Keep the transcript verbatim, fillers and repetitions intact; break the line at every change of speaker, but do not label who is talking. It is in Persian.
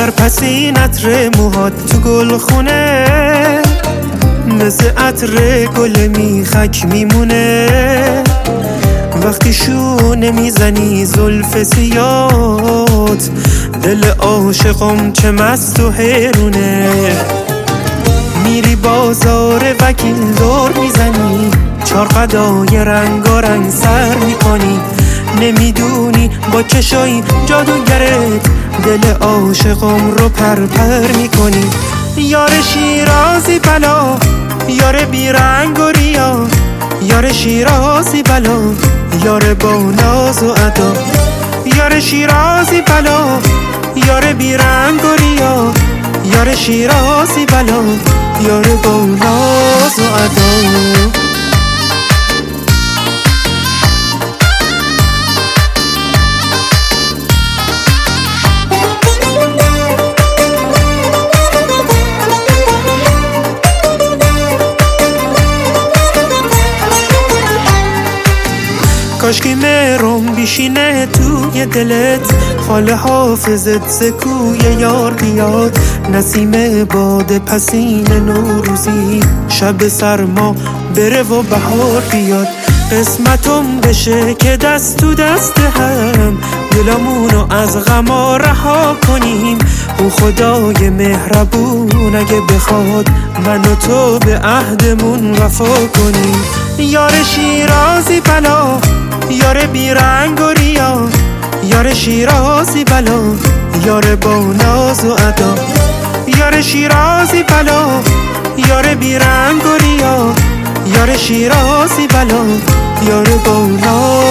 در پسین عطر موهات تو گل خونه، مثل عطر گل میخک میمونه. وقتی شونه میزنی زلف سیات، دل عاشقم چه مست و حیرونه. میری بازار وکیل دور میزنی، چار قدای رنگارنگ سر میکنی. نمیدونی با چشای جادوگرت دل عاشقم رو پرپر میکنی. یار شیرازی بلا، یار بیرنگ و ریا، یار شیرازی بلا، یار با ناز و ادا. یار شیرازی بلا، یار بیرنگ و ریا، یار شیرازی بلا، یار با ناز و ادا. کاشکی مهرم بیشینه توی دلت، خال حافظت سکوی یار بیاد. نسیم باد پسین نوروزی، شب سرما بره و بهار بیاد. قسمتم بشه که دست تو دست هم، دلمونو از غما رها کنیم. او خدای مهربون اگه بخواد من و تو به عهدمون وفا کنیم. یار شیرازی بلا، یار بیرنگ و ریا، یار شیرازی بلا، یار با ناز و ادا. یار شیرازی بلا، یار بیرنگ و ریا، یار شیرازی بلا، یار با ناز